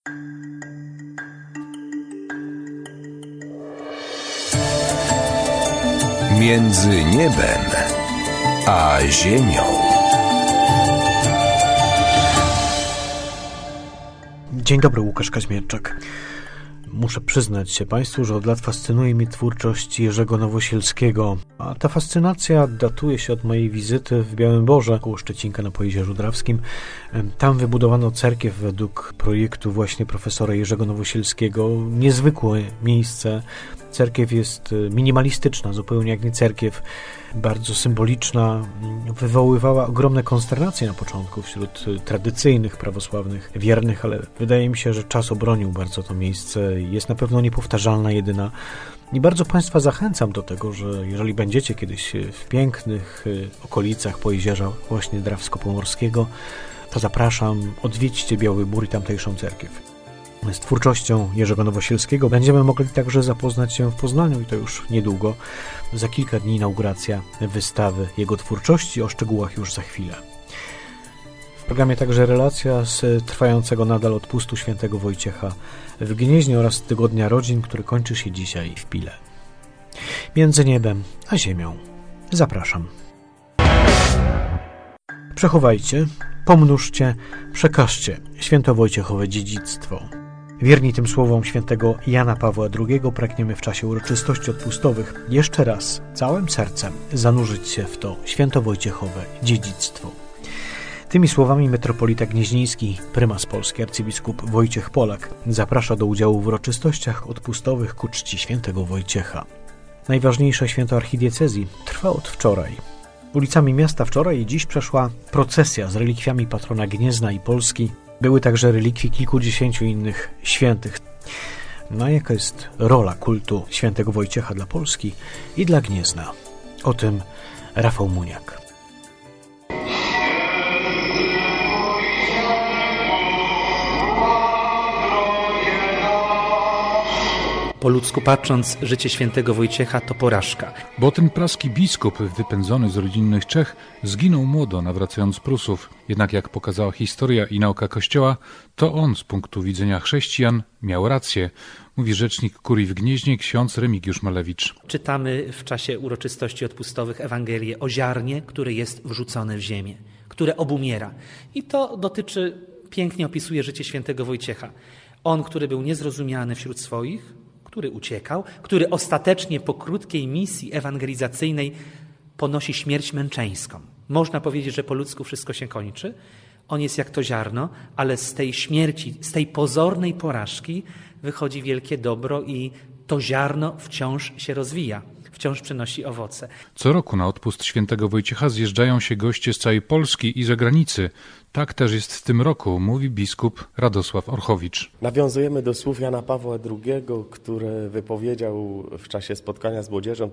Między niebem a ziemią. Dzień dobry, Łukasz Kaźmierczak. Muszę przyznać się Państwu, że od lat fascynuje mnie twórczość Jerzego Nowosielskiego, a ta fascynacja datuje się od mojej wizyty w Białymborze, koło Szczecinka na Pojezierzu Drawskim. Tam wybudowano cerkiew według projektu właśnie profesora Jerzego Nowosielskiego. Niezwykłe miejsce. Cerkiew jest minimalistyczna, zupełnie jak nie cerkiew, bardzo symboliczna, wywoływała ogromne konsternacje na początku wśród tradycyjnych prawosławnych wiernych, ale wydaje mi się, że czas obronił bardzo to miejsce. Jest na pewno niepowtarzalna, jedyna. I bardzo Państwa zachęcam do tego, że jeżeli będziecie kiedyś w pięknych okolicach Pojezierza właśnie Drawsko-Pomorskiego, to zapraszam, odwiedźcie Biały Bór i tamtejszą cerkiew. Z twórczością Jerzego Nowosielskiego będziemy mogli także zapoznać się w Poznaniu i to już niedługo. Za kilka dni inauguracja wystawy jego twórczości, o szczegółach już za chwilę. W programie także relacja z trwającego nadal odpustu świętego Wojciecha w Gnieźnie oraz Tygodnia Rodzin, który kończy się dzisiaj w Pile. Między niebem a ziemią. Zapraszam. Przechowajcie, pomnóżcie, przekażcie świętowojciechowe dziedzictwo. Wierni tym słowom świętego Jana Pawła II pragniemy w czasie uroczystości odpustowych jeszcze raz całym sercem zanurzyć się w to świętowojciechowe dziedzictwo. Tymi słowami metropolita gnieźnieński, prymas Polski, arcybiskup Wojciech Polak zaprasza do udziału w uroczystościach odpustowych ku czci świętego Wojciecha. Najważniejsze święto archidiecezji trwa od wczoraj. Ulicami miasta wczoraj i dziś przeszła procesja z relikwiami patrona Gniezna i Polski. Były także relikwie kilkudziesięciu innych świętych. No a jaka jest rola kultu świętego Wojciecha dla Polski i dla Gniezna? O tym Rafał Muniak. Po ludzku patrząc, życie świętego Wojciecha to porażka. Bo ten praski biskup, wypędzony z rodzinnych Czech, zginął młodo, nawracając z Prusów. Jednak jak pokazała historia i nauka Kościoła, to on z punktu widzenia chrześcijan miał rację, mówi rzecznik kurii w Gnieźnie ksiądz Remigiusz Malewicz. Czytamy w czasie uroczystości odpustowych Ewangelię o ziarnie, które jest wrzucone w ziemię, które obumiera. I to dotyczy, pięknie opisuje życie świętego Wojciecha. On, który był niezrozumiany wśród swoich, który uciekał, który ostatecznie po krótkiej misji ewangelizacyjnej ponosi śmierć męczeńską. Można powiedzieć, że po ludzku wszystko się kończy. On jest jak to ziarno, ale z tej śmierci, z tej pozornej porażki wychodzi wielkie dobro i to ziarno wciąż się rozwija, wciąż przynosi owoce. Co roku na odpust świętego Wojciecha zjeżdżają się goście z całej Polski i zagranicy. Tak też jest w tym roku, mówi biskup Radosław Orchowicz. Nawiązujemy do słów Jana Pawła II, które wypowiedział w czasie spotkania z młodzieżą w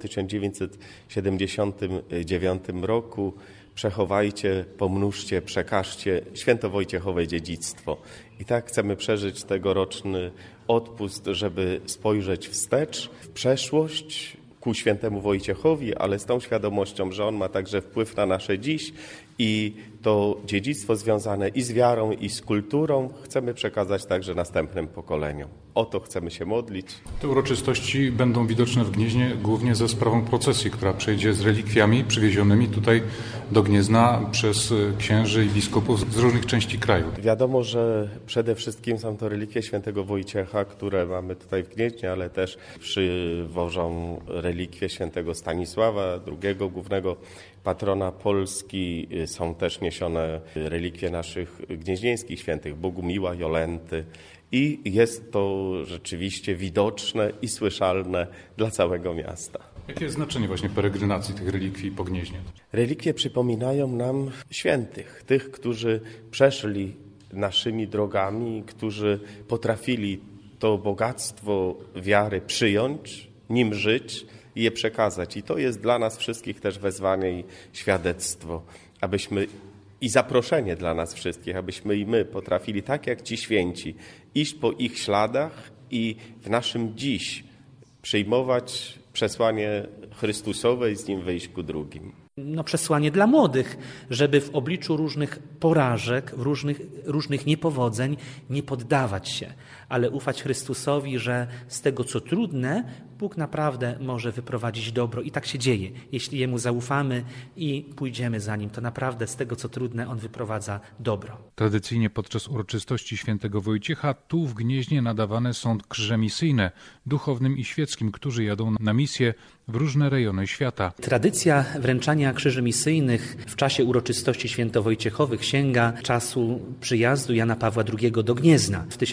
1979 roku. Przechowajcie, pomnóżcie, przekażcie świętowojciechowe dziedzictwo. I tak chcemy przeżyć tegoroczny odpust, żeby spojrzeć wstecz, w przeszłość, ku świętemu Wojciechowi, ale z tą świadomością, że on ma także wpływ na nasze dziś i to dziedzictwo związane i z wiarą, i z kulturą chcemy przekazać także następnym pokoleniom. O to chcemy się modlić. Te uroczystości będą widoczne w Gnieźnie głównie za sprawą procesji, która przejdzie z relikwiami przywiezionymi tutaj do Gniezna przez księży i biskupów z różnych części kraju. Wiadomo, że przede wszystkim są to relikwie świętego Wojciecha, które mamy tutaj w Gnieźnie, ale też przywożą relikwie świętego Stanisława, drugiego głównego patrona Polski. Są też niesione relikwie naszych gnieźnieńskich świętych, Bogumiła, Jolenty. I jest to rzeczywiście widoczne i słyszalne dla całego miasta. Jakie jest znaczenie właśnie peregrinacji tych relikwii po Gnieźnie? Relikwie przypominają nam świętych, tych, którzy przeszli naszymi drogami, którzy potrafili to bogactwo wiary przyjąć, nim żyć i je przekazać. I to jest dla nas wszystkich też wezwanie i świadectwo, abyśmy i zaproszenie dla nas wszystkich, abyśmy i my potrafili, tak jak ci święci, iść po ich śladach i w naszym dziś przyjmować przesłanie Chrystusowe i z nim wyjść ku drugim. przesłanie dla młodych, żeby w obliczu różnych porażek, różnych niepowodzeń nie poddawać się, ale ufać Chrystusowi, że z tego, co trudne, Bóg naprawdę może wyprowadzić dobro. I tak się dzieje. Jeśli Jemu zaufamy i pójdziemy za Nim, to naprawdę z tego, co trudne, On wyprowadza dobro. Tradycyjnie podczas uroczystości świętego Wojciecha tu w Gnieźnie nadawane są krzyże misyjne, duchownym i świeckim, którzy jadą na misję w różne rejony świata. Tradycja wręczania krzyży misyjnych w czasie uroczystości świętowojciechowych sięga czasu przyjazdu Jana Pawła II do Gniezna w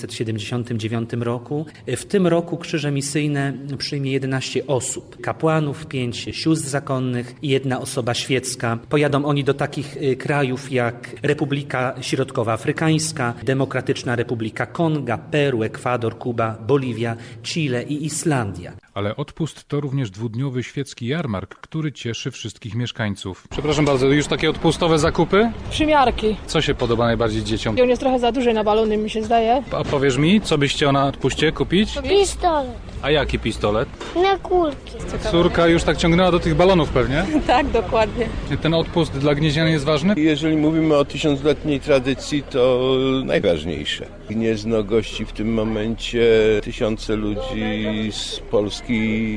1979 roku. W tym roku krzyże misyjne przyjmie 11 osób. Kapłanów, 5 sióstr zakonnych i 1 osoba świecka. Pojadą oni do takich krajów jak Republika Środkowoafrykańska, Demokratyczna Republika Konga, Peru, Ekwador, Kuba, Boliwia, Chile i Islandia. Ale odpust to również 2-dniowy świecki jarmark, który cieszy wszystkich mieszkańców. Przepraszam bardzo, już takie odpustowe zakupy? Przymiarki. Co się podoba najbardziej dzieciom? On jest trochę za duży na balony, mi się zdaje. A powiesz mi, co byś chciał na odpuście kupić? Pistolet. A jaki pistolet? Na kulki. Córka już tak ciągnęła do tych balonów pewnie? Tak, dokładnie. Ten odpust dla gnieźnian jest ważny? Jeżeli mówimy o 1000-letniej tradycji, to najważniejsze. Gniezno gości w tym momencie tysiące ludzi z Polski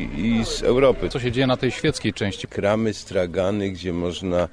i z Europy. Co się dzieje na tej świeckiej części? Kramy, stragany, gdzie można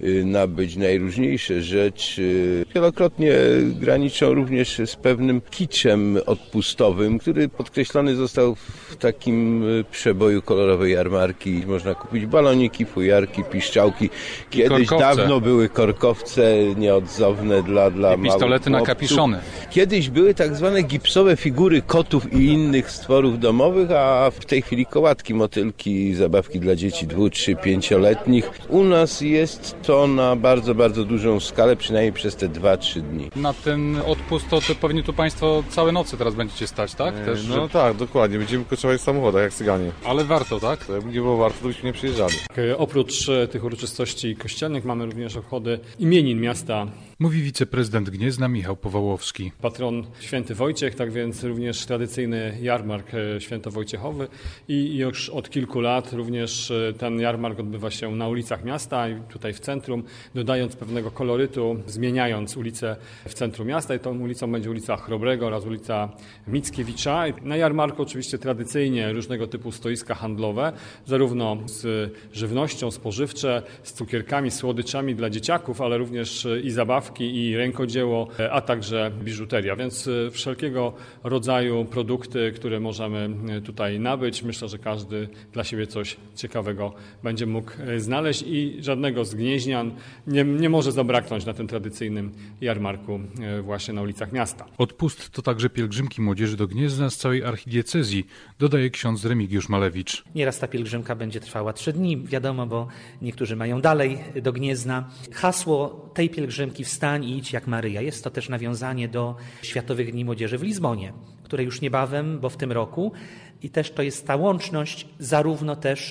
nabyć najróżniejsze rzeczy. Wielokrotnie graniczą również z pewnym kiczem odpustowym, który podkreślony został w takim przeboju kolorowej jarmarki. Można kupić baloniki, fujarki, piszczałki. Kiedyś dawno były korkowce nieodzowne dla i pistolety na kapiszony. Kiedyś były tak zwane gipsowe figury kotów i innych stworów domowych, a w tej chwili kołatki, motylki, zabawki dla dzieci 2, 3, 5-letnich. U nas jest to na bardzo, bardzo dużą skalę, przynajmniej przez te 2-3 dni. Na ten odpust to pewnie tu Państwo całe noce teraz będziecie stać, tak? Też, no tak, dokładnie. Będziemy koczować w samochodach jak cyganie. Ale warto, tak? Jakby nie było warto, to byśmy nie przyjeżdżali. Oprócz tych uroczystości kościelnych mamy również obchody imienin miasta. Mówi wiceprezydent Gniezna Michał Powałowski. Patron święty Wojciech, tak więc również tradycyjny jarmark świętowojciechowy i już od kilku lat również ten jarmark odbywa się na ulicach miasta i tutaj w centrum, dodając pewnego kolorytu, zmieniając ulicę w centrum miasta i tą ulicą będzie ulica Chrobrego oraz ulica Mickiewicza. Na jarmarku oczywiście tradycyjnie różnego typu stoiska handlowe, zarówno z żywnością, spożywcze, z cukierkami, słodyczami dla dzieciaków, ale również i zabawki, i rękodzieło, a także biżuteria, więc wszelkiego rodzaju produkty, które możemy tutaj nabyć. Myślę, że każdy dla siebie coś ciekawego będzie mógł znaleźć i żadnego z gnieźnian nie może zabraknąć na tym tradycyjnym jarmarku właśnie na ulicach miasta. Odpust to także pielgrzymki młodzieży do Gniezna z całej archidiecezji, dodaje ksiądz Remigiusz Malewicz. Nieraz ta pielgrzymka będzie trwała 3 dni, wiadomo, bo niektórzy mają dalej do Gniezna. Hasło tej pielgrzymki Wstań i idź jak Maryja. Jest to też nawiązanie do Światowych Dni Młodzieży w Lizbonie, które już niebawem, bo w tym roku, i też to jest ta łączność zarówno też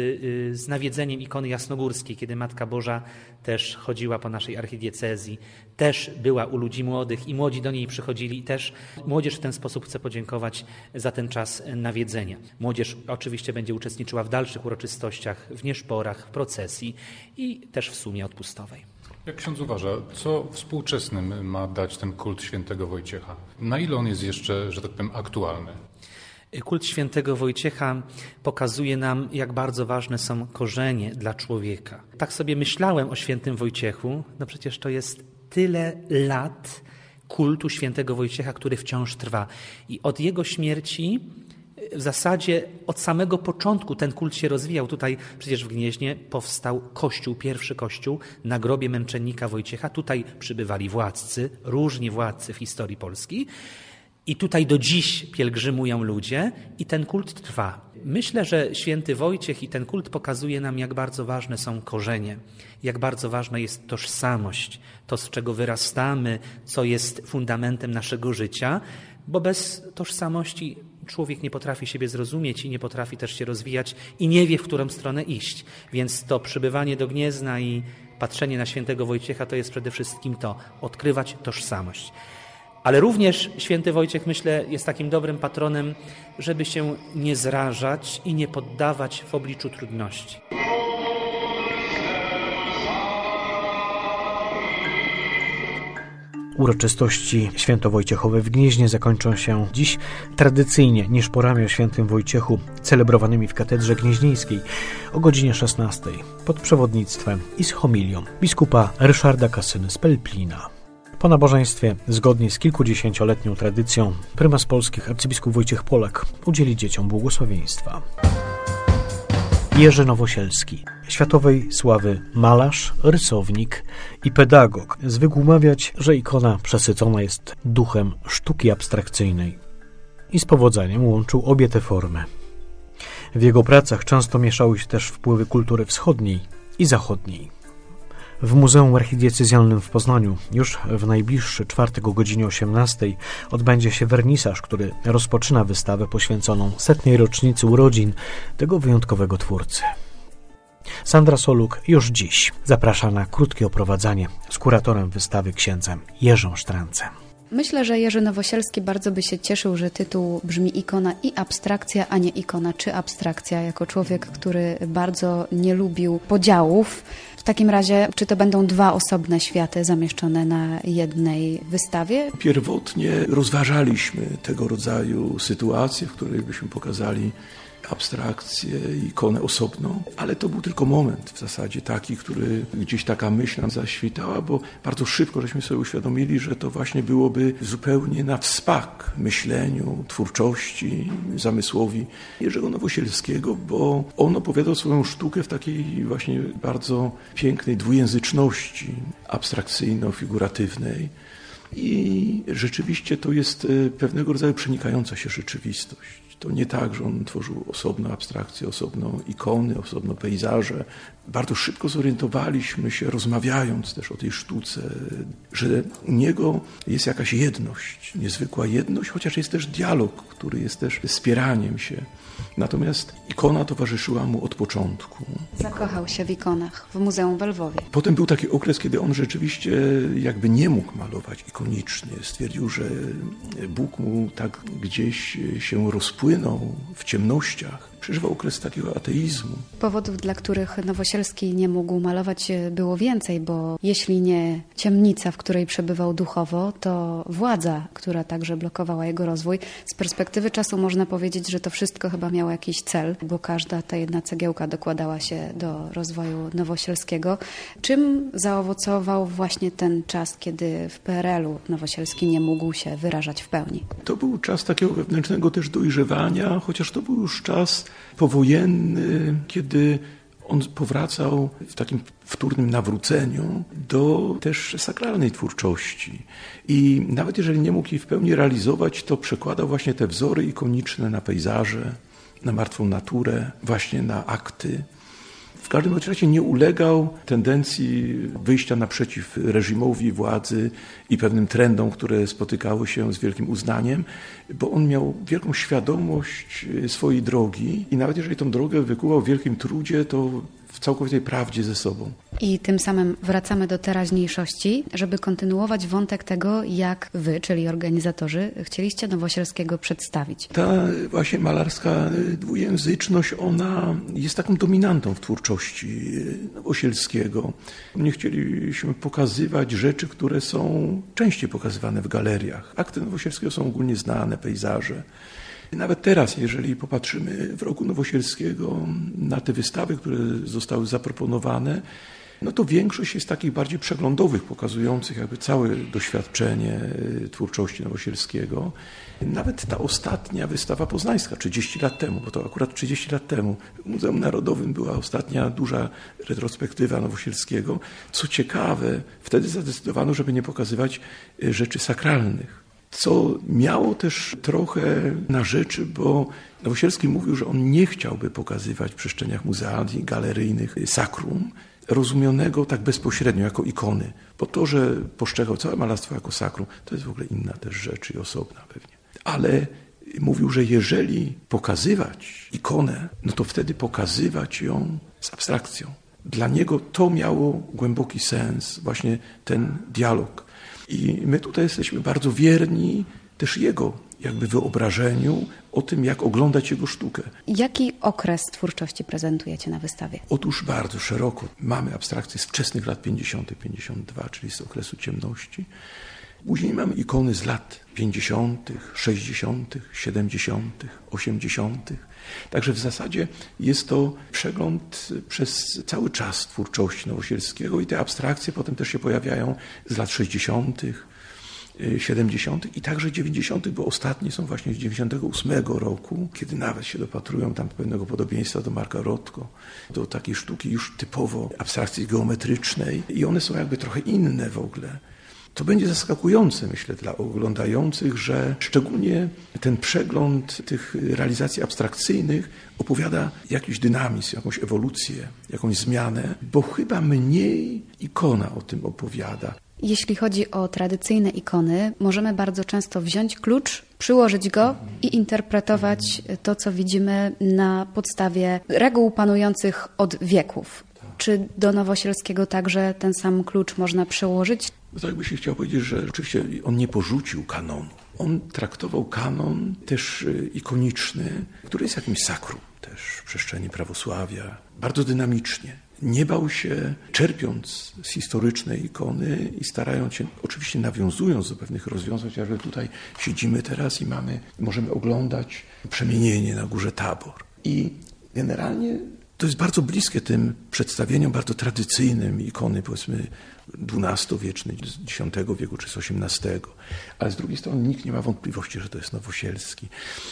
z nawiedzeniem ikony jasnogórskiej, kiedy Matka Boża też chodziła po naszej archidiecezji, też była u ludzi młodych i młodzi do niej przychodzili i też młodzież w ten sposób chce podziękować za ten czas nawiedzenia. Młodzież oczywiście będzie uczestniczyła w dalszych uroczystościach, w nieszporach, w procesji i też w sumie odpustowej. Jak ksiądz uważa, co współczesnym ma dać ten kult świętego Wojciecha? Na ile on jest jeszcze, że tak powiem, aktualny? Kult świętego Wojciecha pokazuje nam, jak bardzo ważne są korzenie dla człowieka. Tak sobie myślałem o świętym Wojciechu, no przecież to jest tyle lat kultu świętego Wojciecha, który wciąż trwa. I od jego śmierci w zasadzie od samego początku ten kult się rozwijał. Tutaj przecież w Gnieźnie powstał kościół, pierwszy kościół na grobie męczennika Wojciecha. Tutaj przybywali władcy, różni władcy w historii Polski. I tutaj do dziś pielgrzymują ludzie i ten kult trwa. Myślę, że święty Wojciech i ten kult pokazuje nam, jak bardzo ważne są korzenie, jak bardzo ważna jest tożsamość, to z czego wyrastamy, co jest fundamentem naszego życia, bo bez tożsamości człowiek nie potrafi siebie zrozumieć i nie potrafi też się rozwijać i nie wie, w którą stronę iść. Więc to przybywanie do Gniezna i patrzenie na świętego Wojciecha to jest przede wszystkim to, odkrywać tożsamość. Ale również święty Wojciech, myślę, jest takim dobrym patronem, żeby się nie zrażać i nie poddawać w obliczu trudności. Uroczystości świętowojciechowe w Gnieźnie zakończą się dziś tradycyjnie niszporami o świętym Wojciechu, celebrowanymi w katedrze gnieźnieńskiej o godzinie 16 pod przewodnictwem i z homilią biskupa Ryszarda Kasyny z Pelplina. Po nabożeństwie, zgodnie z kilkudziesięcioletnią tradycją, prymas polskich arcybiskup Wojciech Polak udzieli dzieciom błogosławieństwa. Jerzy Nowosielski, światowej sławy malarz, rysownik i pedagog, zwykł mawiać, że ikona przesycona jest duchem sztuki abstrakcyjnej i z powodzeniem łączył obie te formy. W jego pracach często mieszały się też wpływy kultury wschodniej i zachodniej. W Muzeum Archidiecezjalnym w Poznaniu już w najbliższy czwartek o godzinie 18 odbędzie się wernisaż, który rozpoczyna wystawę poświęconą 100. rocznicy urodzin tego wyjątkowego twórcy. Sandra Soluk już dziś zaprasza na krótkie oprowadzanie z kuratorem wystawy księdzem Jerzym Sztrancem. Myślę, że Jerzy Nowosielski bardzo by się cieszył, że tytuł brzmi ikona i abstrakcja, a nie ikona czy abstrakcja, jako człowiek, który bardzo nie lubił podziałów. W takim razie, czy to będą dwa osobne światy zamieszczone na jednej wystawie? Pierwotnie rozważaliśmy tego rodzaju sytuacje, w których byśmy pokazali abstrakcję, ikonę osobną, ale to był tylko moment w zasadzie taki, który gdzieś taka myśl nam zaświtała, bo bardzo szybko żeśmy sobie uświadomili, że to właśnie byłoby zupełnie na wspak myśleniu, twórczości, zamysłowi Jerzego Nowosielskiego, bo on opowiadał swoją sztukę w takiej właśnie bardzo pięknej dwujęzyczności abstrakcyjno-figuratywnej. I rzeczywiście to jest pewnego rodzaju przenikająca się rzeczywistość. To nie tak, że on tworzył osobno abstrakcję, osobno ikony, osobno pejzaże. Bardzo szybko zorientowaliśmy się, rozmawiając też o tej sztuce, że u niego jest jakaś jedność, niezwykła jedność, chociaż jest też dialog, który jest też wspieraniem się. Natomiast ikona towarzyszyła mu od początku. Zakochał się w ikonach w Muzeum w Lwowie. Potem był taki okres, kiedy on rzeczywiście jakby nie mógł malować ikonicznie. Stwierdził, że Bóg mu tak gdzieś się rozpłynął w ciemnościach. Przeżywał okres takiego ateizmu. Powodów, dla których Nowosielski nie mógł malować, było więcej, bo jeśli nie ciemnica, w której przebywał duchowo, to władza, która także blokowała jego rozwój. Z perspektywy czasu można powiedzieć, że to wszystko chyba miało jakiś cel, bo każda ta jedna cegiełka dokładała się do rozwoju Nowosielskiego. Czym zaowocował właśnie ten czas, kiedy w PRL-u Nowosielski nie mógł się wyrażać w pełni? To był czas takiego wewnętrznego też dojrzewania, chociaż to był już czas powojenny, kiedy on powracał w takim wtórnym nawróceniu do też sakralnej twórczości. I nawet jeżeli nie mógł jej w pełni realizować, to przekładał właśnie te wzory ikoniczne na pejzaże, na martwą naturę, właśnie na akty. W każdym razie nie ulegał tendencji wyjścia naprzeciw reżimowi władzy i pewnym trendom, które spotykały się z wielkim uznaniem, bo on miał wielką świadomość swojej drogi i nawet jeżeli tą drogę wykuwał w wielkim trudzie, to w całkowitej prawdzie ze sobą. I tym samym wracamy do teraźniejszości, żeby kontynuować wątek tego, jak wy, czyli organizatorzy, chcieliście Nowosielskiego przedstawić. Ta właśnie malarska dwujęzyczność, ona jest taką dominantą w twórczości Nowosielskiego. Nie chcieliśmy pokazywać rzeczy, które są częściej pokazywane w galeriach. Akty Nowosielskiego są ogólnie znane, pejzaże. Nawet teraz, jeżeli popatrzymy w roku Nowosielskiego na te wystawy, które zostały zaproponowane, no to większość jest takich bardziej przeglądowych, pokazujących jakby całe doświadczenie twórczości Nowosielskiego. Nawet ta ostatnia wystawa poznańska, 30 lat temu, bo to akurat 30 lat temu w Muzeum Narodowym była ostatnia duża retrospektywa Nowosielskiego. Co ciekawe, wtedy zadecydowano, żeby nie pokazywać rzeczy sakralnych. Co miało też trochę na rzeczy, bo Nowosielski mówił, że on nie chciałby pokazywać w przestrzeniach muzealnych, galeryjnych sakrum, rozumianego tak bezpośrednio jako ikony. Bo to, że postrzegał całe malarstwo jako sakrum, to jest w ogóle inna też rzecz i osobna pewnie. Ale mówił, że jeżeli pokazywać ikonę, no to wtedy pokazywać ją z abstrakcją. Dla niego to miało głęboki sens, właśnie ten dialog. I my tutaj jesteśmy bardzo wierni też jego jakby wyobrażeniu o tym, jak oglądać jego sztukę. Jaki okres twórczości prezentujecie na wystawie? Otóż bardzo szeroko. Mamy abstrakcję z wczesnych lat 50., 52, czyli z okresu ciemności. Później mamy ikony z lat 50., 60., 70., 80. Także w zasadzie jest to przegląd przez cały czas twórczości Nowosielskiego i te abstrakcje potem też się pojawiają z lat 60., 70. i także 90., bo ostatnie są właśnie z 98 roku, kiedy nawet się dopatrują tam pewnego podobieństwa do Marka Rothko, do takiej sztuki już typowo abstrakcji geometrycznej i one są jakby trochę inne w ogóle. To będzie zaskakujące, myślę, dla oglądających, że szczególnie ten przegląd tych realizacji abstrakcyjnych opowiada jakiś dynamizm, jakąś ewolucję, jakąś zmianę, bo chyba mniej ikona o tym opowiada. Jeśli chodzi o tradycyjne ikony, możemy bardzo często wziąć klucz, przyłożyć go i interpretować to, co widzimy na podstawie reguł panujących od wieków. Czy do Nowosielskiego także ten sam klucz można przełożyć? Tak by się chciał powiedzieć, że oczywiście on nie porzucił kanonu. On traktował kanon też ikoniczny, który jest jakimś sakrum też w przestrzeni prawosławia, bardzo dynamicznie. Nie bał się, czerpiąc z historycznej ikony i starając się, oczywiście nawiązując do pewnych rozwiązań, chociażby tutaj siedzimy teraz i możemy oglądać przemienienie na górze Tabor. I generalnie to jest bardzo bliskie tym przedstawieniom bardzo tradycyjnym ikony, powiedzmy XII-wiecznej, z X wieku czy z XVIII. Ale z drugiej strony nikt nie ma wątpliwości, że to jest Nowosielski.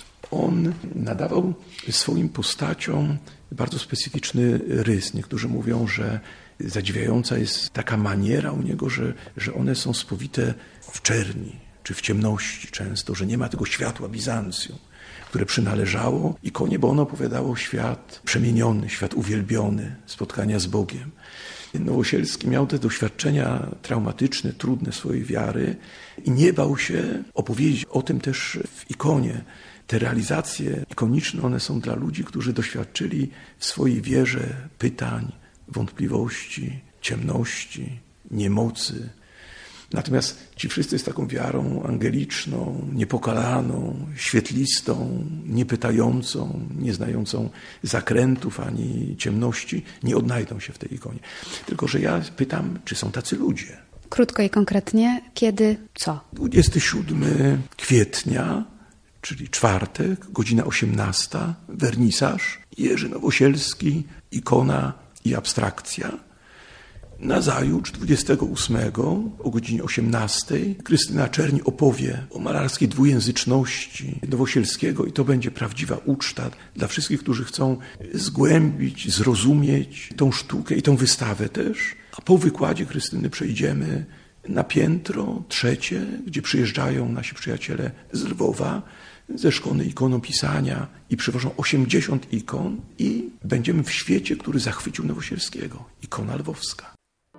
On nadawał swoim postaciom bardzo specyficzny rys. Niektórzy mówią, że zadziwiająca jest taka maniera u niego, że one są spowite w czerni czy w ciemności często, że nie ma tego światła Bizancjum, które przynależało ikonie, bo ono opowiadało świat przemieniony, świat uwielbiony, spotkania z Bogiem. Nowosielski miał te doświadczenia traumatyczne, trudne swojej wiary i nie bał się opowiedzieć o tym też w ikonie. Te realizacje ikoniczne, one są dla ludzi, którzy doświadczyli w swojej wierze pytań, wątpliwości, ciemności, niemocy. Natomiast ci wszyscy z taką wiarą angeliczną, niepokalaną, świetlistą, niepytającą, nieznającą zakrętów ani ciemności, nie odnajdą się w tej ikonie. Tylko że ja pytam, czy są tacy ludzie? Krótko i konkretnie, kiedy, co? 27 kwietnia, czyli czwartek, godzina 18, wernisaż, Jerzy Nowosielski, ikona i abstrakcja. Nazajutrz, 28 o godzinie 18, Krystyna Czerń opowie o malarskiej dwujęzyczności Nowosielskiego i to będzie prawdziwa uczta dla wszystkich, którzy chcą zgłębić, zrozumieć tą sztukę i tą wystawę też. A po wykładzie Krystyny przejdziemy na piętro 3, gdzie przyjeżdżają nasi przyjaciele z Lwowa, ze szkoły ikonopisania i przywożą 80 ikon i będziemy w świecie, który zachwycił Nowosielskiego. Ikona lwowska.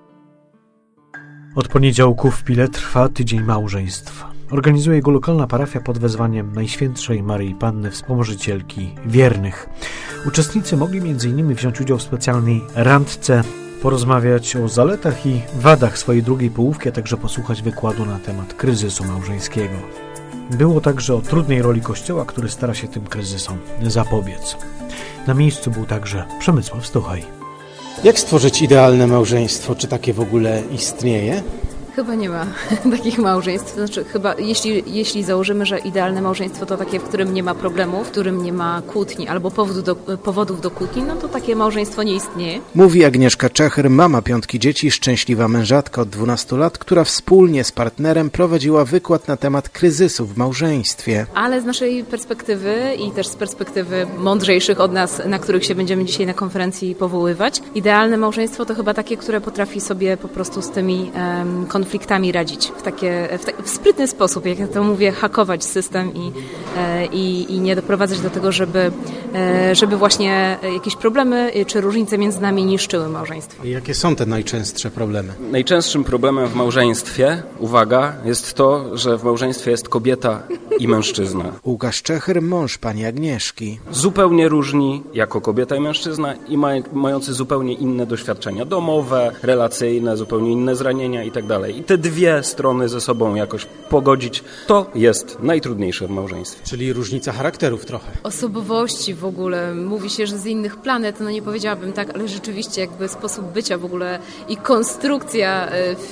Od poniedziałku w Pile trwa tydzień małżeństw. Organizuje go lokalna parafia pod wezwaniem Najświętszej Maryi Panny Wspomożycielki Wiernych. Uczestnicy mogli m.in. wziąć udział w specjalnej randce, porozmawiać o zaletach i wadach swojej drugiej połówki, a także posłuchać wykładu na temat kryzysu małżeńskiego. Było także o trudnej roli Kościoła, który stara się tym kryzysom zapobiec. Na miejscu był także Przemysław Stuchaj. Jak stworzyć idealne małżeństwo? Czy takie w ogóle istnieje? Chyba nie ma takich małżeństw. Znaczy, chyba jeśli założymy, że idealne małżeństwo to takie, w którym nie ma problemów, w którym nie ma kłótni albo powodów do kłótni, no to takie małżeństwo nie istnieje. Mówi Agnieszka Czachyr, mama 5 dzieci, szczęśliwa mężatka od 12 lat, która wspólnie z partnerem prowadziła wykład na temat kryzysu w małżeństwie. Ale z naszej perspektywy i też z perspektywy mądrzejszych od nas, na których się będziemy dzisiaj na konferencji powoływać, idealne małżeństwo to chyba takie, które potrafi sobie po prostu z tymi konfliktami radzić w sprytny sposób, jak ja to mówię, hakować system i nie doprowadzać do tego, żeby właśnie jakieś problemy czy różnice między nami niszczyły małżeństwo. I jakie są te najczęstsze problemy? Najczęstszym problemem w małżeństwie, uwaga, jest to, że w małżeństwie jest kobieta i mężczyzna. Łukasz Czachyr, mąż pani Agnieszki. Zupełnie różni jako kobieta i mężczyzna i mający zupełnie inne doświadczenia domowe, relacyjne, zupełnie inne zranienia i tak dalej. I te dwie strony ze sobą jakoś pogodzić, to jest najtrudniejsze w małżeństwie. Czyli różnica charakterów trochę. Osobowości w ogóle. Mówi się, że z innych planet, no nie powiedziałabym tak, ale rzeczywiście jakby sposób bycia w ogóle i konstrukcja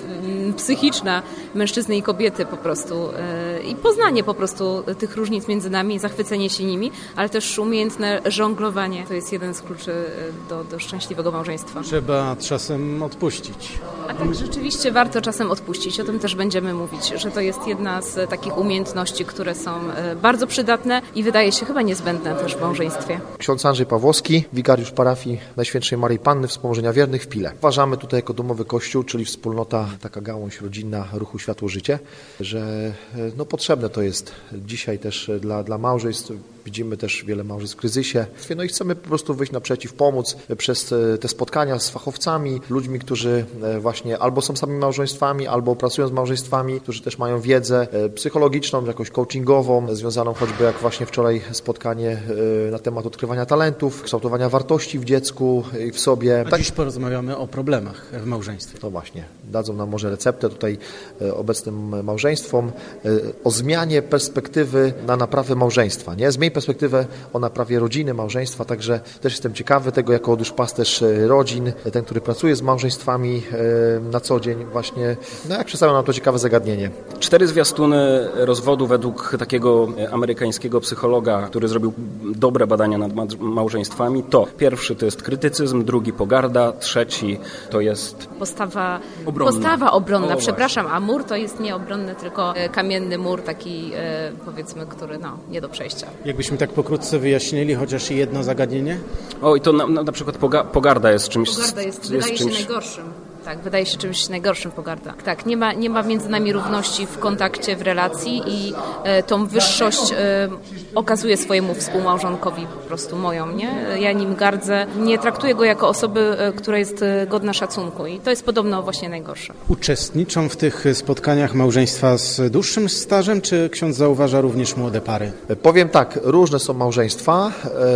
psychiczna mężczyzny i kobiety po prostu i poznanie po prostu tych różnic między nami, zachwycenie się nimi, ale też umiejętne żonglowanie. To jest jeden z kluczy do szczęśliwego małżeństwa. Trzeba czasem odpuścić. A tak, rzeczywiście warto czasem odpuścić. O tym też będziemy mówić, że to jest jedna z takich umiejętności, które są bardzo przydatne i wydaje się chyba niezbędne też w małżeństwie. Ksiądz Andrzej Pawłowski, wikariusz parafii Najświętszej Maryi Panny Wspomożenia Wiernych w Pile. Uważamy tutaj jako domowy kościół, czyli wspólnota, taka gałąź rodzinna ruchu Światło-Życie, że potrzebne to jest dzisiaj też dla małżeństw. Widzimy też wiele małżeństw w kryzysie. No i chcemy po prostu wyjść naprzeciw, pomóc przez te spotkania z fachowcami, ludźmi, którzy właśnie albo są samymi małżeństwami, albo pracują z małżeństwami, którzy też mają wiedzę psychologiczną, jakąś coachingową, związaną choćby jak właśnie wczoraj spotkanie na temat odkrywania talentów, kształtowania wartości w dziecku i w sobie. A dziś porozmawiamy o problemach w małżeństwie. To właśnie. Dadzą nam może receptę tutaj obecnym małżeństwom o zmianie perspektywy na naprawę małżeństwa. Nie? Zmień perspektywę o naprawie rodziny, małżeństwa, także też jestem ciekawy tego jako duszpasterz rodzin, ten, który pracuje z małżeństwami na co dzień właśnie, jak przedstawią nam to ciekawe zagadnienie. 4 zwiastuny rozwodu według takiego amerykańskiego psychologa, który zrobił dobre badania nad małżeństwami, to pierwszy to jest krytycyzm, drugi pogarda, trzeci to jest postawa obronna, przepraszam, a mur to jest nie obronny, tylko kamienny mur, taki powiedzmy, który nie do przejścia. Jakbyśmy tak pokrótce wyjaśnili chociaż jedno zagadnienie? I to na przykład pogarda jest czymś... Pogarda wydaje się najgorszym. Tak, wydaje się czymś najgorszym pogarda. Tak, nie ma między nami równości w kontakcie, w relacji i tą wyższość okazuje swojemu współmałżonkowi po prostu moją, nie? Ja nim gardzę, nie traktuję go jako osoby, która jest godna szacunku i to jest podobno właśnie najgorsze. Uczestniczą w tych spotkaniach małżeństwa z dłuższym stażem, czy ksiądz zauważa również młode pary? Powiem tak, różne są małżeństwa.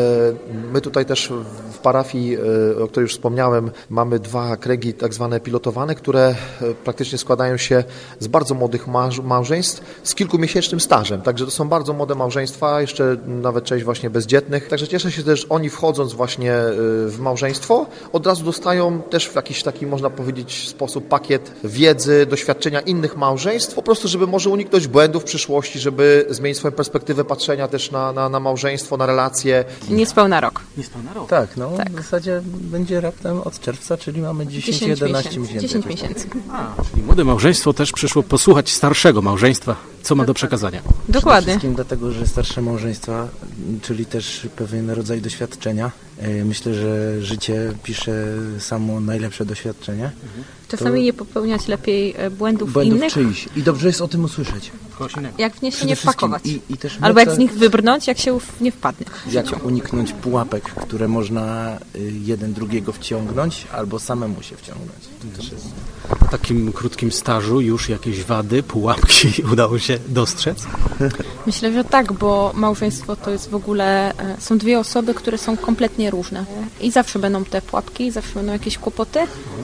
My tutaj też w parafii, o której już wspomniałem, mamy 2 kręgi tak zwane pilotowane, które praktycznie składają się z bardzo młodych małżeństw z kilkumiesięcznym stażem. Także to są bardzo młode małżeństwa, jeszcze nawet część właśnie bezdzietnych. Także cieszę się też, oni wchodząc właśnie w małżeństwo, od razu dostają też w jakiś taki, można powiedzieć, sposób pakiet wiedzy, doświadczenia innych małżeństw, po prostu, żeby może uniknąć błędów w przyszłości, żeby zmienić swoją perspektywę patrzenia też na małżeństwo, na relacje. Niespełna rok. Tak, w zasadzie będzie raptem od czerwca, czyli mamy 10-11 miesięcy. 10 miesięcy. Czyli młode małżeństwo też przyszło posłuchać starszego małżeństwa, co ma do przekazania. Dokładnie. Przede wszystkim dlatego, że starsze małżeństwa, czyli też pewien rodzaj doświadczenia. Myślę, że życie pisze samo najlepsze doświadczenie. Czasami nie popełniać lepiej błędów innych. Czyjś. I dobrze jest o tym usłyszeć. Jak w nie się nie wpakować. I też albo jak z nich wybrnąć, jak się nie wpadnie. Jak uniknąć pułapek, które można jeden drugiego wciągnąć, albo samemu się wciągnąć. To też jest... Po takim krótkim stażu już jakieś wady, pułapki udało się dostrzec? Myślę, że tak, bo małżeństwo to jest w ogóle, są 2 osoby, które są kompletnie różne. I zawsze będą te pułapki, zawsze będą jakieś kłopoty.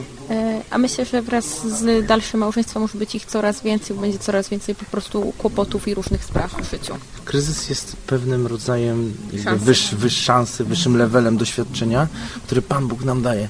A myślę, że wraz z dalszym małżeństwem może być ich coraz więcej, będzie coraz więcej po prostu kłopotów i różnych spraw w życiu. Kryzys jest pewnym rodzajem szansy, wyższym levelem doświadczenia, który Pan Bóg nam daje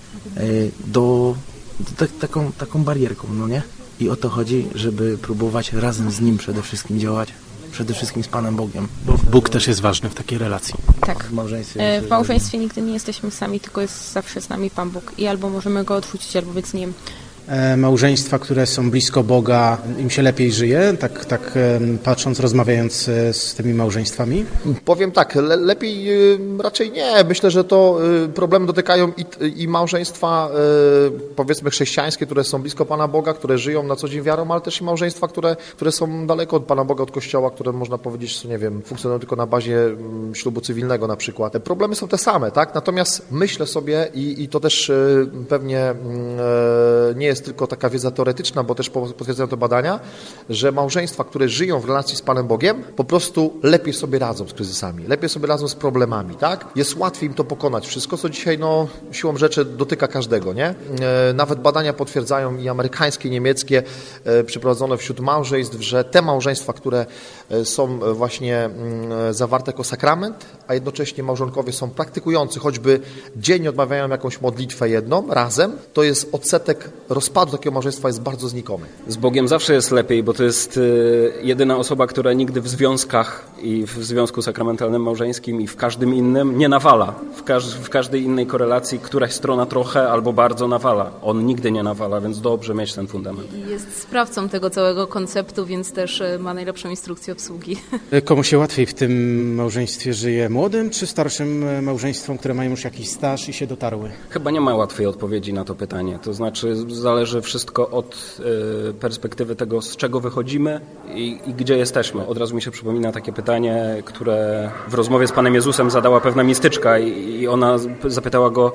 taką barierką, nie? I o to chodzi, żeby próbować razem z Nim przede wszystkim działać. Przede wszystkim z Panem Bogiem. Bo Bóg też jest ważny w takiej relacji. Tak. W małżeństwie nigdy nie jesteśmy sami, tylko jest zawsze z nami Pan Bóg. I albo możemy Go odrzucić, albo być z Nim. Małżeństwa, które są blisko Boga, im się lepiej żyje, tak patrząc, rozmawiając z tymi małżeństwami? Powiem tak, lepiej raczej nie. Myślę, że to problemy dotykają i małżeństwa, powiedzmy chrześcijańskie, które są blisko Pana Boga, które żyją na co dzień wiarą, ale też i małżeństwa, które są daleko od Pana Boga, od Kościoła, które można powiedzieć, nie wiem, funkcjonują tylko na bazie ślubu cywilnego na przykład. Problemy są te same, tak? Natomiast myślę sobie i to też pewnie nie jest jest tylko taka wiedza teoretyczna, bo też potwierdzają to badania, że małżeństwa, które żyją w relacji z Panem Bogiem, po prostu lepiej sobie radzą z kryzysami, lepiej sobie radzą z problemami, tak? Jest łatwiej im to pokonać. Wszystko, co dzisiaj, siłą rzeczy dotyka każdego, nie? Nawet badania potwierdzają i amerykańskie, i niemieckie, przeprowadzone wśród małżeństw, że te małżeństwa, które są właśnie zawarte jako sakrament, a jednocześnie małżonkowie są praktykujący, choćby dziennie odmawiają jakąś modlitwę jedną, razem, to jest odsetek rozpadu takiego małżeństwa jest bardzo znikomy. Z Bogiem zawsze jest lepiej, bo to jest jedyna osoba, która nigdy w związkach i w związku sakramentalnym małżeńskim i w każdym innym nie nawala. W każdej innej korelacji któraś strona trochę albo bardzo nawala. On nigdy nie nawala, więc dobrze mieć ten fundament. Jest sprawcą tego całego konceptu, więc też ma najlepszą instrukcję obsługi. Komu się łatwiej w tym małżeństwie żyje? Młodym czy starszym małżeństwom, które mają już jakiś staż i się dotarły? Chyba nie ma łatwej odpowiedzi na to pytanie. To znaczy zależy wszystko od perspektywy tego, z czego wychodzimy i gdzie jesteśmy. Od razu mi się przypomina takie pytanie, które w rozmowie z Panem Jezusem zadała pewna mistyczka i ona zapytała go,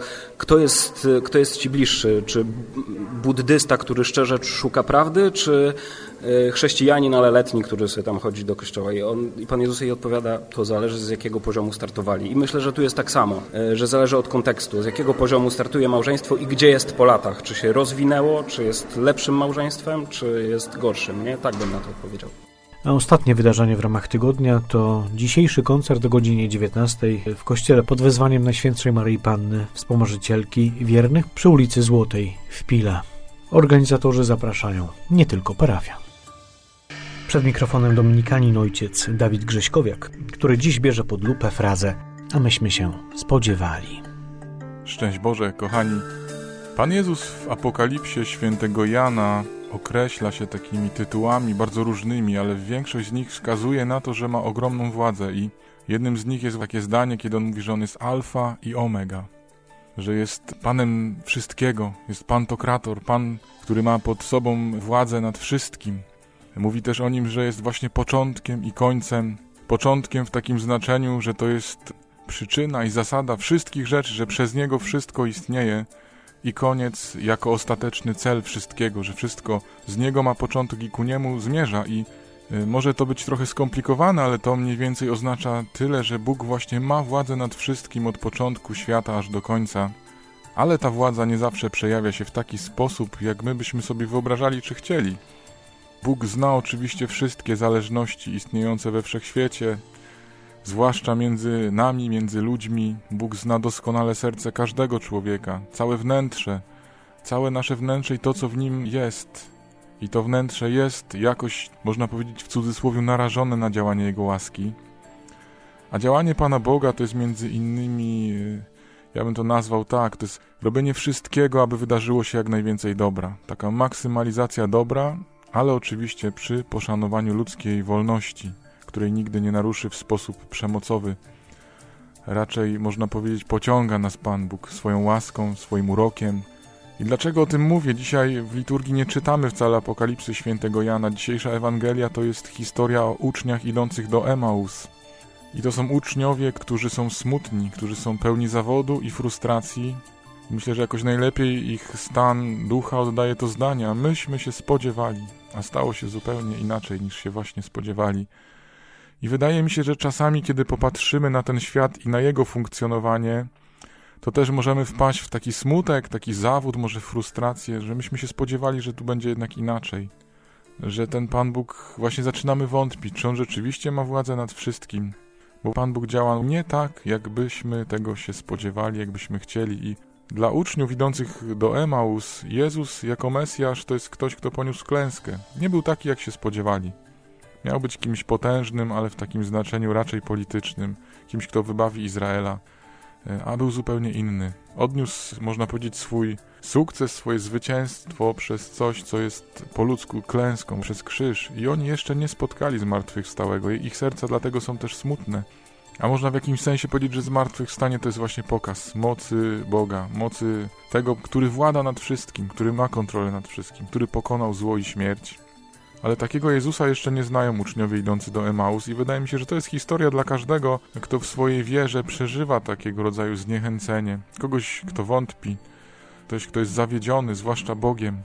kto jest ci bliższy? Czy buddysta, który szczerze szuka prawdy, czy chrześcijanin, ale letni, który sobie tam chodzi do kościoła? I Pan Jezus jej odpowiada, to zależy z jakiego poziomu startowali. I myślę, że tu jest tak samo, że zależy od kontekstu, z jakiego poziomu startuje małżeństwo i gdzie jest po latach. Czy się rozwinęło, czy jest lepszym małżeństwem, czy jest gorszym, nie? Tak bym na to odpowiedział. A ostatnie wydarzenie w ramach tygodnia to dzisiejszy koncert o godzinie 19 w kościele pod wezwaniem Najświętszej Maryi Panny, Wspomożycielki Wiernych przy ulicy Złotej w Pile. Organizatorzy zapraszają nie tylko parafian. Przed mikrofonem dominikanin ojciec Dawid Grześkowiak, który dziś bierze pod lupę frazę a myśmy się spodziewali. Szczęść Boże, kochani. Pan Jezus w Apokalipsie świętego Jana określa się takimi tytułami bardzo różnymi, ale większość z nich wskazuje na to, że ma ogromną władzę i jednym z nich jest takie zdanie, kiedy on mówi, że on jest alfa i omega, że jest Panem wszystkiego, jest Pantokrator, Pan, który ma pod sobą władzę nad wszystkim. Mówi też o nim, że jest właśnie początkiem i końcem, początkiem w takim znaczeniu, że to jest przyczyna i zasada wszystkich rzeczy, że przez niego wszystko istnieje, i koniec jako ostateczny cel wszystkiego, że wszystko z niego ma początek i ku niemu zmierza. I może to być trochę skomplikowane, ale to mniej więcej oznacza tyle, że Bóg właśnie ma władzę nad wszystkim od początku świata aż do końca. Ale ta władza nie zawsze przejawia się w taki sposób, jak my byśmy sobie wyobrażali czy chcieli. Bóg zna oczywiście wszystkie zależności istniejące we wszechświecie, zwłaszcza między nami, między ludźmi. Bóg zna doskonale serce każdego człowieka, całe wnętrze, całe nasze wnętrze i to, co w nim jest. I to wnętrze jest jakoś, można powiedzieć w cudzysłowie, narażone na działanie Jego łaski. A działanie Pana Boga to jest między innymi, ja bym to nazwał tak, to jest robienie wszystkiego, aby wydarzyło się jak najwięcej dobra. Taka maksymalizacja dobra, ale oczywiście przy poszanowaniu ludzkiej wolności, której nigdy nie naruszy w sposób przemocowy. Raczej, można powiedzieć, pociąga nas Pan Bóg swoją łaską, swoim urokiem. I dlaczego o tym mówię? Dzisiaj w liturgii nie czytamy wcale Apokalipsy świętego Jana. Dzisiejsza Ewangelia to jest historia o uczniach idących do Emaus. I to są uczniowie, którzy są smutni, którzy są pełni zawodu i frustracji. Myślę, że jakoś najlepiej ich stan ducha oddaje to zdanie, a myśmy się spodziewali, a stało się zupełnie inaczej niż się właśnie spodziewali. I wydaje mi się, że czasami, kiedy popatrzymy na ten świat i na jego funkcjonowanie, to też możemy wpaść w taki smutek, taki zawód, może frustrację, że myśmy się spodziewali, że tu będzie jednak inaczej. Że ten Pan Bóg, właśnie zaczynamy wątpić, czy On rzeczywiście ma władzę nad wszystkim. Bo Pan Bóg działa nie tak, jakbyśmy tego się spodziewali, jakbyśmy chcieli. I dla uczniów idących do Emaus, Jezus jako Mesjasz to jest ktoś, kto poniósł klęskę. Nie był taki, jak się spodziewali. Miał być kimś potężnym, ale w takim znaczeniu raczej politycznym, kimś, kto wybawi Izraela, a był zupełnie inny. Odniósł, można powiedzieć, swój sukces, swoje zwycięstwo przez coś, co jest po ludzku klęską, przez krzyż. I oni jeszcze nie spotkali zmartwychwstałego. Ich serca dlatego są też smutne. A można w jakimś sensie powiedzieć, że zmartwychwstanie to jest właśnie pokaz mocy Boga, mocy tego, który włada nad wszystkim, który ma kontrolę nad wszystkim, który pokonał zło i śmierć. Ale takiego Jezusa jeszcze nie znają uczniowie idący do Emaus i wydaje mi się, że to jest historia dla każdego, kto w swojej wierze przeżywa takiego rodzaju zniechęcenie. Kogoś, kto wątpi, ktoś, kto jest zawiedziony, zwłaszcza Bogiem.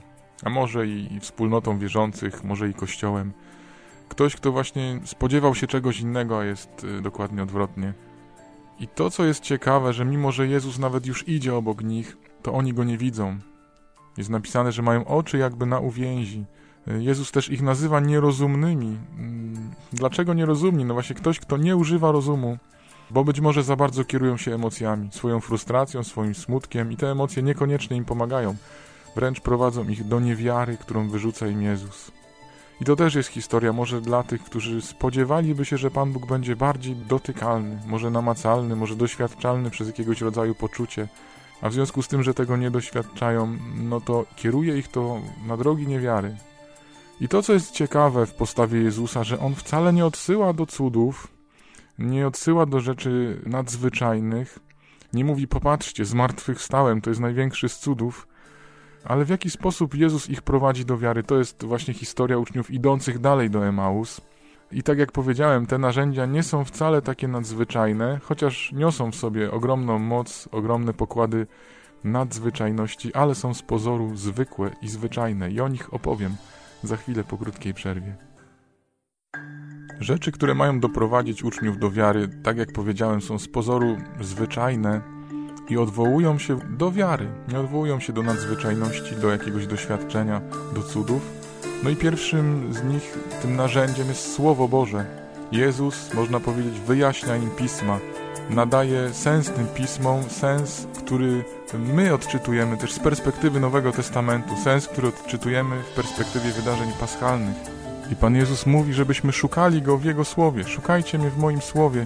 a może i wspólnotą wierzących, może i Kościołem. Ktoś, kto właśnie spodziewał się czegoś innego, a jest dokładnie odwrotnie. I to, co jest ciekawe, że mimo, że Jezus nawet już idzie obok nich, to oni Go nie widzą. Jest napisane, że mają oczy jakby na uwięzi. Jezus też ich nazywa nierozumnymi. Dlaczego nierozumni? No właśnie ktoś, kto nie używa rozumu, bo być może za bardzo kierują się emocjami, swoją frustracją, swoim smutkiem i te emocje niekoniecznie im pomagają. Wręcz prowadzą ich do niewiary, którą wyrzuca im Jezus. I to też jest historia może dla tych, którzy spodziewaliby się, że Pan Bóg będzie bardziej dotykalny, może namacalny, może doświadczalny przez jakiegoś rodzaju poczucie, a w związku z tym, że tego nie doświadczają, no to kieruje ich to na drogi niewiary. I to, co jest ciekawe w postawie Jezusa, że On wcale nie odsyła do cudów, nie odsyła do rzeczy nadzwyczajnych, nie mówi popatrzcie, zmartwychwstałem, to jest największy z cudów, ale w jaki sposób Jezus ich prowadzi do wiary, to jest właśnie historia uczniów idących dalej do Emaus. I tak jak powiedziałem, te narzędzia nie są wcale takie nadzwyczajne, chociaż niosą w sobie ogromną moc, ogromne pokłady nadzwyczajności, ale są z pozoru zwykłe i zwyczajne i o nich opowiem za chwilę po krótkiej przerwie. Rzeczy, które mają doprowadzić uczniów do wiary, tak jak powiedziałem, są z pozoru zwyczajne i odwołują się do wiary, nie odwołują się do nadzwyczajności, do jakiegoś doświadczenia, do cudów. No i pierwszym z nich, tym narzędziem jest Słowo Boże. Jezus, można powiedzieć, wyjaśnia im Pisma, nadaje sens tym Pismom, sens, który my odczytujemy też z perspektywy Nowego Testamentu, sens, który odczytujemy w perspektywie wydarzeń paschalnych. I Pan Jezus mówi, żebyśmy szukali Go w Jego Słowie. Szukajcie mnie w moim Słowie,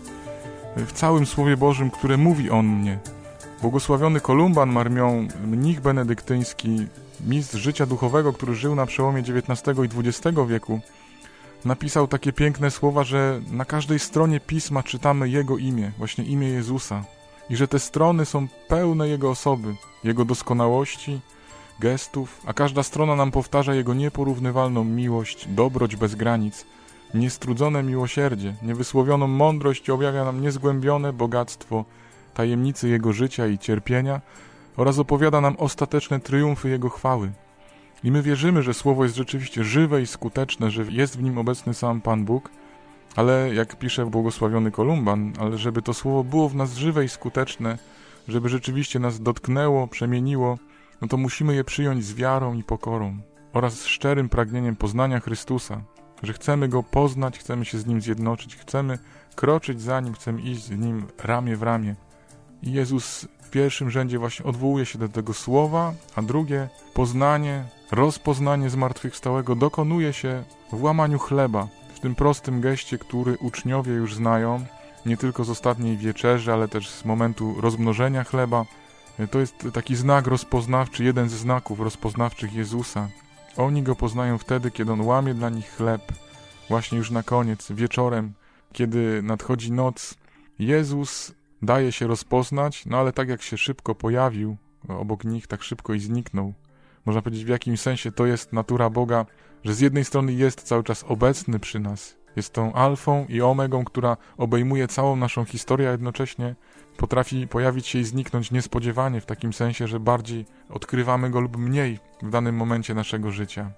w całym Słowie Bożym, które mówi o mnie. Błogosławiony Kolumban Marmion, mnich benedyktyński, mistrz życia duchowego, który żył na przełomie XIX i XX wieku, napisał takie piękne słowa, że na każdej stronie Pisma czytamy Jego imię, właśnie imię Jezusa. I że te strony są pełne Jego osoby, Jego doskonałości, gestów, a każda strona nam powtarza Jego nieporównywalną miłość, dobroć bez granic, niestrudzone miłosierdzie, niewysłowioną mądrość i objawia nam niezgłębione bogactwo tajemnicy Jego życia i cierpienia oraz opowiada nam ostateczne triumfy Jego chwały. I my wierzymy, że Słowo jest rzeczywiście żywe i skuteczne, że jest w nim obecny sam Pan Bóg, ale jak pisze błogosławiony Kolumban, ale żeby to Słowo było w nas żywe i skuteczne, żeby rzeczywiście nas dotknęło, przemieniło, no to musimy je przyjąć z wiarą i pokorą oraz z szczerym pragnieniem poznania Chrystusa, że chcemy Go poznać, chcemy się z Nim zjednoczyć, chcemy kroczyć za Nim, chcemy iść z Nim ramię w ramię. I Jezus w pierwszym rzędzie właśnie odwołuje się do tego Słowa, a drugie, poznanie, rozpoznanie zmartwychwstałego dokonuje się w łamaniu chleba, w tym prostym geście, który uczniowie już znają, nie tylko z ostatniej wieczerzy, ale też z momentu rozmnożenia chleba. To jest taki znak rozpoznawczy, jeden ze znaków rozpoznawczych Jezusa. Oni Go poznają wtedy, kiedy On łamie dla nich chleb, właśnie już na koniec, wieczorem, kiedy nadchodzi noc. Jezus daje się rozpoznać, no ale tak jak się szybko pojawił obok nich, tak szybko i zniknął. Można powiedzieć, w jakimś sensie to jest natura Boga, że z jednej strony jest cały czas obecny przy nas, jest tą alfą i omegą, która obejmuje całą naszą historię, a jednocześnie potrafi pojawić się i zniknąć niespodziewanie, w takim sensie, że bardziej odkrywamy Go lub mniej w danym momencie naszego życia.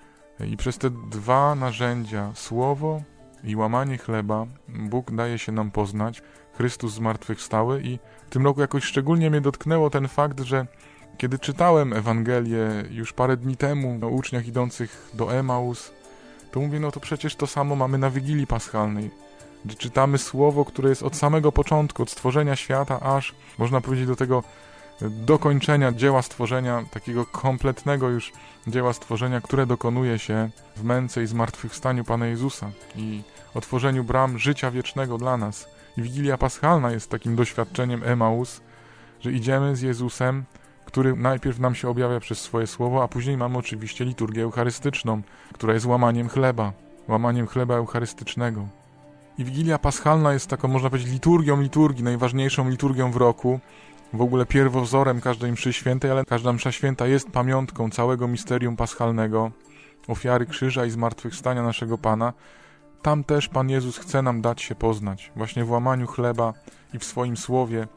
I przez te dwa narzędzia, Słowo i łamanie chleba, Bóg daje się nam poznać, Chrystus zmartwychwstały, i w tym roku jakoś szczególnie mnie dotknęło ten fakt, że kiedy czytałem Ewangelię już parę dni temu o uczniach idących do Emaus, to mówię, no to przecież to samo mamy na Wigilii Paschalnej, gdzie czytamy Słowo, które jest od samego początku, od stworzenia świata, aż można powiedzieć do tego dokończenia dzieła stworzenia, takiego kompletnego już dzieła stworzenia, które dokonuje się w męce i zmartwychwstaniu Pana Jezusa i otworzeniu bram życia wiecznego dla nas. I Wigilia Paschalna jest takim doświadczeniem Emaus, że idziemy z Jezusem, który najpierw nam się objawia przez swoje Słowo, a później mamy oczywiście liturgię eucharystyczną, która jest łamaniem chleba eucharystycznego. I Wigilia Paschalna jest taką, można powiedzieć, liturgią liturgii, najważniejszą liturgią w roku, w ogóle pierwowzorem każdej mszy świętej, ale każda msza święta jest pamiątką całego misterium paschalnego, ofiary krzyża i zmartwychwstania naszego Pana. Tam też Pan Jezus chce nam dać się poznać, właśnie w łamaniu chleba i w swoim Słowie,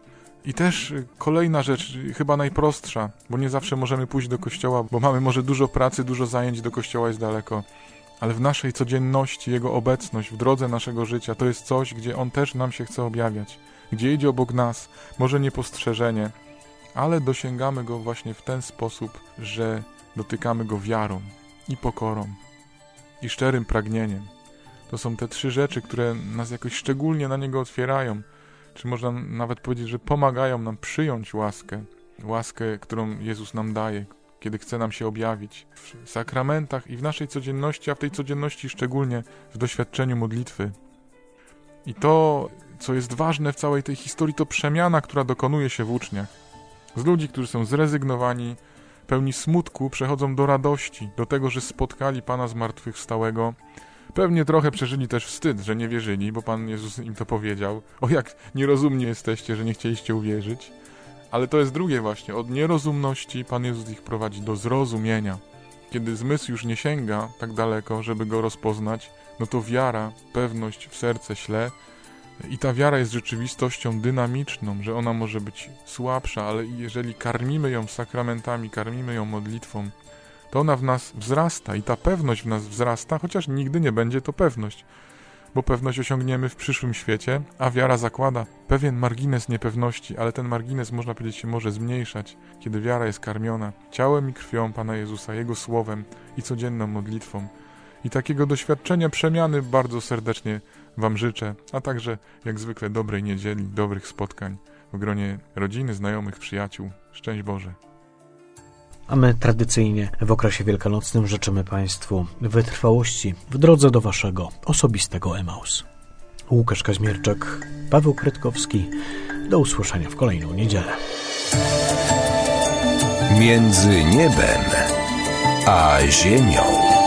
I też kolejna rzecz, chyba najprostsza, bo nie zawsze możemy pójść do kościoła, bo mamy może dużo pracy, dużo zajęć, do kościoła jest daleko. Ale w naszej codzienności Jego obecność, w drodze naszego życia, to jest coś, gdzie On też nam się chce objawiać. Gdzie idzie obok nas, może niepostrzeżenie, ale dosięgamy Go właśnie w ten sposób, że dotykamy Go wiarą i pokorą i szczerym pragnieniem. To są te 3 rzeczy, które nas jakoś szczególnie na Niego otwierają. Czy można nawet powiedzieć, że pomagają nam przyjąć łaskę, którą Jezus nam daje, kiedy chce nam się objawić w sakramentach i w naszej codzienności, a w tej codzienności szczególnie w doświadczeniu modlitwy. I to, co jest ważne w całej tej historii, to przemiana, która dokonuje się w uczniach. Z ludzi, którzy są zrezygnowani, pełni smutku, przechodzą do radości, do tego, że spotkali Pana zmartwychwstałego. Pewnie trochę przeżyli też wstyd, że nie wierzyli, bo Pan Jezus im to powiedział. O, jak nierozumni jesteście, że nie chcieliście uwierzyć. Ale to jest drugie właśnie. Od nierozumności Pan Jezus ich prowadzi do zrozumienia. Kiedy zmysł już nie sięga tak daleko, żeby Go rozpoznać, no to wiara, pewność w serce śle. I ta wiara jest rzeczywistością dynamiczną, że ona może być słabsza, ale jeżeli karmimy ją sakramentami, karmimy ją modlitwą, to ona w nas wzrasta i ta pewność w nas wzrasta, chociaż nigdy nie będzie to pewność, bo pewność osiągniemy w przyszłym świecie, a wiara zakłada pewien margines niepewności, ale ten margines, można powiedzieć, się może zmniejszać, kiedy wiara jest karmiona ciałem i krwią Pana Jezusa, Jego słowem i codzienną modlitwą. I takiego doświadczenia przemiany bardzo serdecznie Wam życzę, a także jak zwykle dobrej niedzieli, dobrych spotkań w gronie rodziny, znajomych, przyjaciół. Szczęść Boże. A my tradycyjnie w okresie wielkanocnym życzymy Państwu wytrwałości w drodze do Waszego osobistego Emaus. Łukasz Kaźmierczak, Paweł Krytkowski. Do usłyszenia w kolejną niedzielę. Między niebem a ziemią.